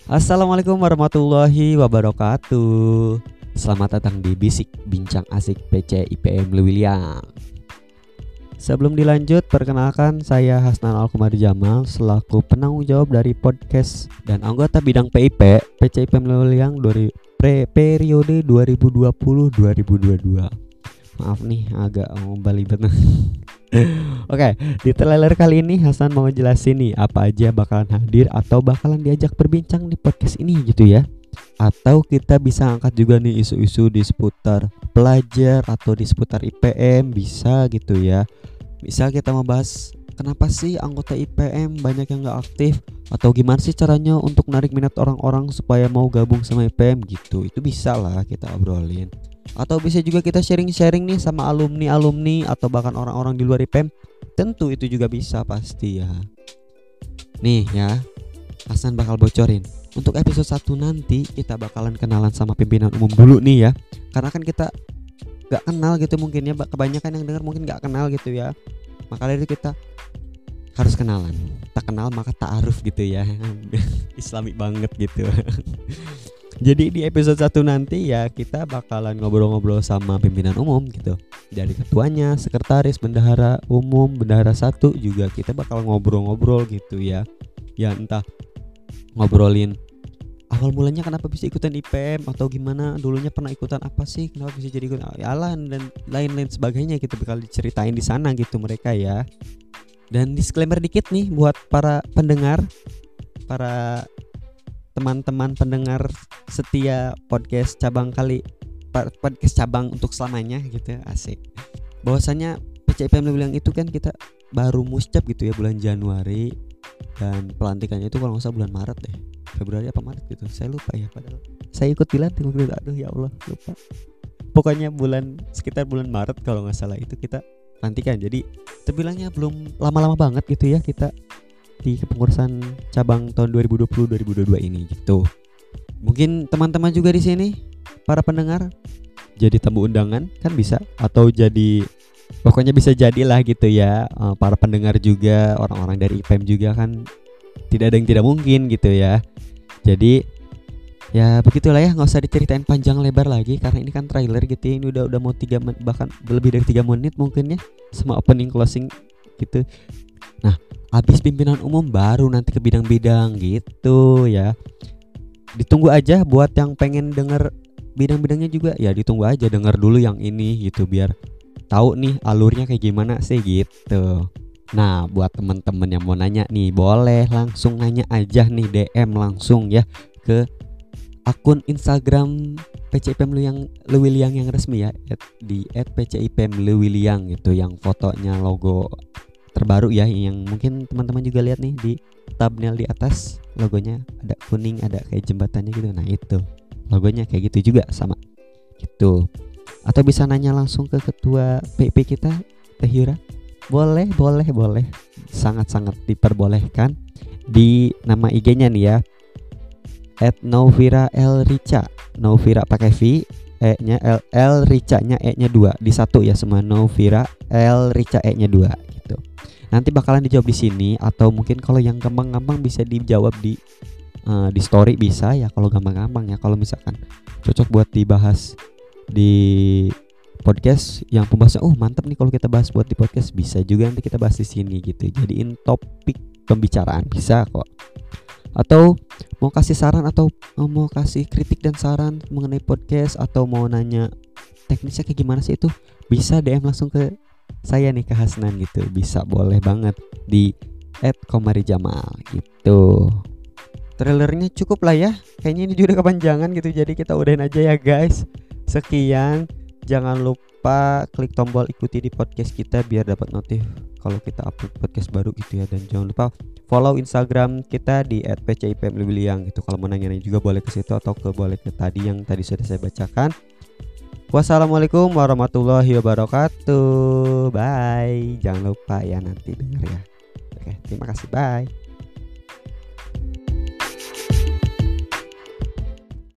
Assalamualaikum warahmatullahi wabarakatuh. Selamat datang di Bisik Bincang Asik PC IPM Lewiliang. Sebelum dilanjut, perkenalkan saya Hasnan Alkumari Jamal selaku penanggung jawab dari podcast dan anggota bidang PIP PC IPM Lewiliang dari periode 2020-2022. Maaf nih agak balibet. Oke, di trailer kali ini Hasan mau jelasin nih apa aja bakalan hadir atau bakalan diajak berbincang di podcast ini gitu ya. Atau kita bisa angkat juga nih isu-isu di seputar pelajar atau di seputar IPM bisa gitu ya. Misal kita mau bahas kenapa sih anggota IPM banyak yang gak aktif, atau gimana sih caranya untuk narik minat orang-orang supaya mau gabung sama IPM gitu. Itu bisa lah kita obrolin. Atau bisa juga kita sharing-sharing nih sama alumni-alumni atau bahkan orang-orang di luar IPM. Tentu itu juga bisa pasti ya. Nih ya, Hasan bakal bocorin. Untuk episode 1 nanti kita bakalan kenalan sama pimpinan umum dulu nih ya. Karena kan kita gak kenal gitu mungkin ya. Kebanyakan yang dengar mungkin gak kenal gitu ya. Maka dari itu kita harus kenalan. Tak kenal maka ta'aruf gitu ya. Islami banget gitu. Jadi di episode 1 nanti ya kita bakalan ngobrol-ngobrol sama pimpinan umum gitu. Dari ketuanya, sekretaris, bendahara umum, bendahara 1 juga kita bakal ngobrol-ngobrol gitu ya. Ya entah ngobrolin awal mulanya kenapa bisa ikutan IPM, atau gimana dulunya pernah ikutan apa sih, kenapa bisa jadi ikutan Alan dan lain-lain sebagainya kita bakal diceritain di sana gitu mereka ya. Dan disclaimer dikit nih buat para pendengar, para teman-teman pendengar setia podcast cabang podcast cabang untuk selamanya gitu ya, asik. Bahwasanya PCIPM bilang itu kan kita baru muscap gitu ya bulan Januari, dan pelantikannya itu kalau nggak salah bulan Maret deh, Februari apa Maret gitu, saya lupa ya. Padahal saya ikut dilantik waktu itu, aduh ya Allah lupa. Pokoknya sekitar bulan Maret kalau nggak salah itu kita pelantikan. Jadi terbilangnya belum lama-lama banget gitu ya kita di kepengurusan cabang tahun 2020-2022 ini gitu. Mungkin teman-teman juga di sini para pendengar jadi tamu undangan kan bisa, atau jadi pokoknya bisa jadilah gitu ya. Para pendengar juga orang-orang dari IPM juga kan tidak ada yang tidak mungkin gitu ya. Jadi ya begitulah ya, nggak usah diceritain panjang lebar lagi karena ini kan trailer gitu ya. Ini udah mau 3 menit, bahkan lebih dari 3 menit mungkin ya, sama opening closing gitu. Nah, habis pimpinan umum baru nanti ke bidang-bidang gitu ya. Ditunggu aja buat yang pengen denger bidang-bidangnya juga ya, ditunggu aja denger dulu yang ini gitu biar tahu nih alurnya kayak gimana sih gitu. Nah, buat temen-temen yang mau nanya nih boleh langsung nanya aja nih, DM langsung ya ke akun Instagram PCIPM Lewiliang yang resmi ya, di @PCIPM Lewiliang gitu, yang fotonya logo terbaru ya, yang mungkin teman-teman juga lihat nih di thumbnail di atas, logonya ada kuning, ada kayak jembatannya gitu. Nah itu logonya kayak gitu juga sama gitu. Atau bisa nanya langsung ke ketua PP kita Teh Yura, boleh sangat-sangat diperbolehkan. Di nama IG-nya nih ya @Novira Elrica, Novira pakai V, E-nya L Rica-nya E-nya 2 di 1 ya semua, Novira Elrica E-nya 2 gitu. Nanti bakalan dijawab di sini, atau mungkin kalau yang gampang-gampang bisa dijawab di story bisa ya, kalau gampang-gampang ya. Kalau misalkan cocok buat dibahas di podcast yang pembahasan mantap nih kalau kita bahas buat di podcast, bisa juga nanti kita bahas di sini gitu. Jadiin topik pembicaraan bisa kok. Atau mau kasih saran atau mau kasih kritik dan saran mengenai podcast, atau mau nanya teknisnya kayak gimana sih, itu bisa DM langsung ke saya nih, ke Hasnan gitu. Bisa, boleh banget di @komarijamal gitu. Trailernya cukup lah ya, kayaknya ini juga kepanjangan gitu, jadi kita udahin aja ya guys. Sekian, jangan lupa klik tombol ikuti di podcast kita biar dapat notif kalau kita upload podcast baru gitu ya. Dan jangan lupa follow Instagram kita di @PCIPM Lewiliang gitu. Kalau mau nanya-nanya juga boleh ke situ, atau boleh ke tadi yang tadi sudah saya bacakan. Wassalamualaikum warahmatullahi wabarakatuh. Bye. Jangan lupa ya nanti denger ya. Oke, terima kasih. Bye.